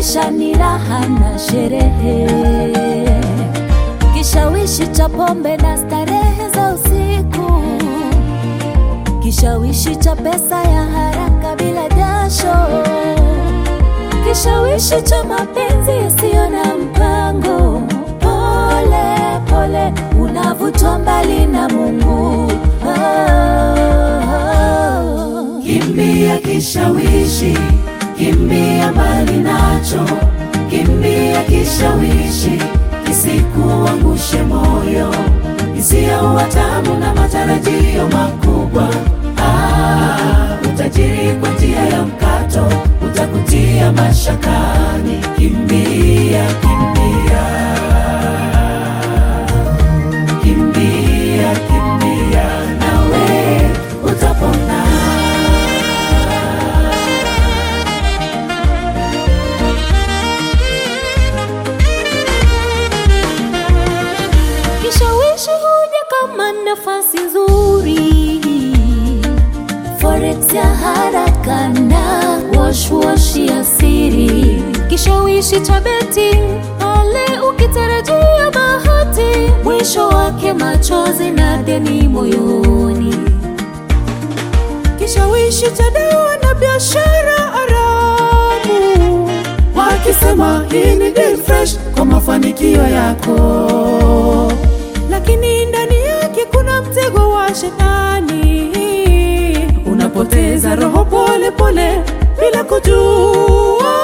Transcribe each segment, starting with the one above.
maisha ni raha na sherehe. Kishawishi cha pombe na starehe za usiku, kishawishi cha pesa ya haraka bila jasho, kishawishi cha mapenzi yasiyo na mpango. Pole pole unavutwa mbali na Mungu. Kimbia kishawishi, kimbia mbali nacho. Kimbia kishawishi, kisikuangushe moyo. Hisia tamu na matarajio makubwa. Utajiri kwa njia ya mkato utakutia mashakani. Kimbia, kimbia, kimbia, kimbia, nawe utapona. Kishawishi huja kama nafasi nzuri, forex ya haraka na wash ya siri. Kishawishi cha betting pale ukitarajia bahati, mwisho wake machozi na deni moyoni. Kishawishi cha dawa na biashara haramu, wakisema hii ni deal fresh kwa mafanikio yako, lakini ndani yake kuna mtego wa shetani. Unapoteza roho pole pole bila kujua.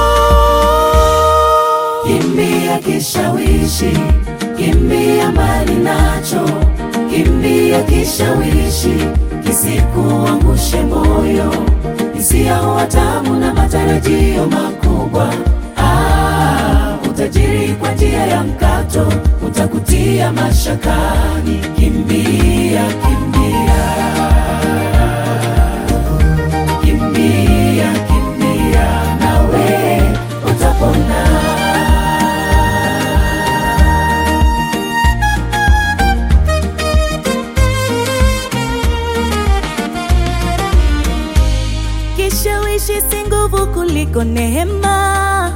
Kimbia kishawishi, kimbia mbali nacho. Kimbia kishawishi, kisikuangushe moyo. Hisia tamu na matarajio makubwa. Utajiri kwa njia ya mkato utakutia mashakani. Kimbia, kimbia, kimbia, kimbia, nawe utapona. Kishawishi si nguvu kuliko neema.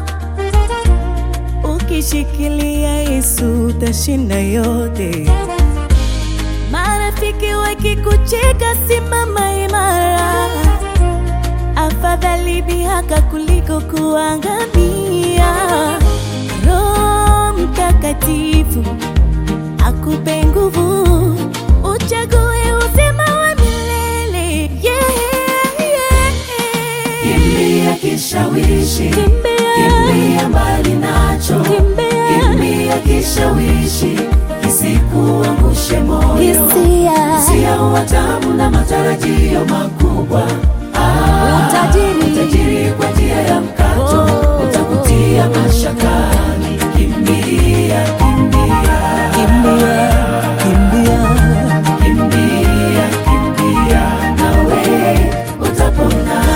Ukishikilia Yesu utashinda yote. Marafiki wakikucheka simama imara. Afadhali dhihaka kuliko kuangamia. Roho Mtakatifu akupe nguvu, uchague uzima wa milele. Kimbia kishawishi, kimbia mbali nacho. Kimbia kishawishi, kisikuangushe moyo. Hisia tamu na matarajio makubwa. Utajiri kwa njia ya mkato utakutia mashakani. Kimbia, kimbia, kimbia, kimbia, kimbia, kimbia, nawe utapona.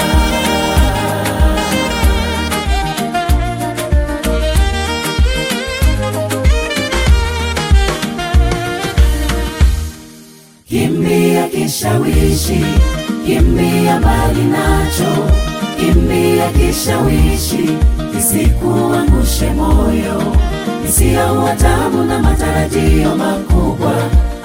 Kimbia kishawishi, kimbia mbali nacho. Kimbia kishawishi, kisikuangushe moyo. Hisia tamu na matarajio makubwa.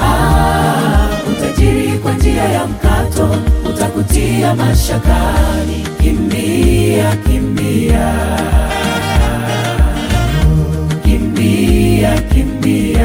Utajiri kwa njia ya mkato utakutia mashakani. Kimbia, kimbia, kimbia, kimbia.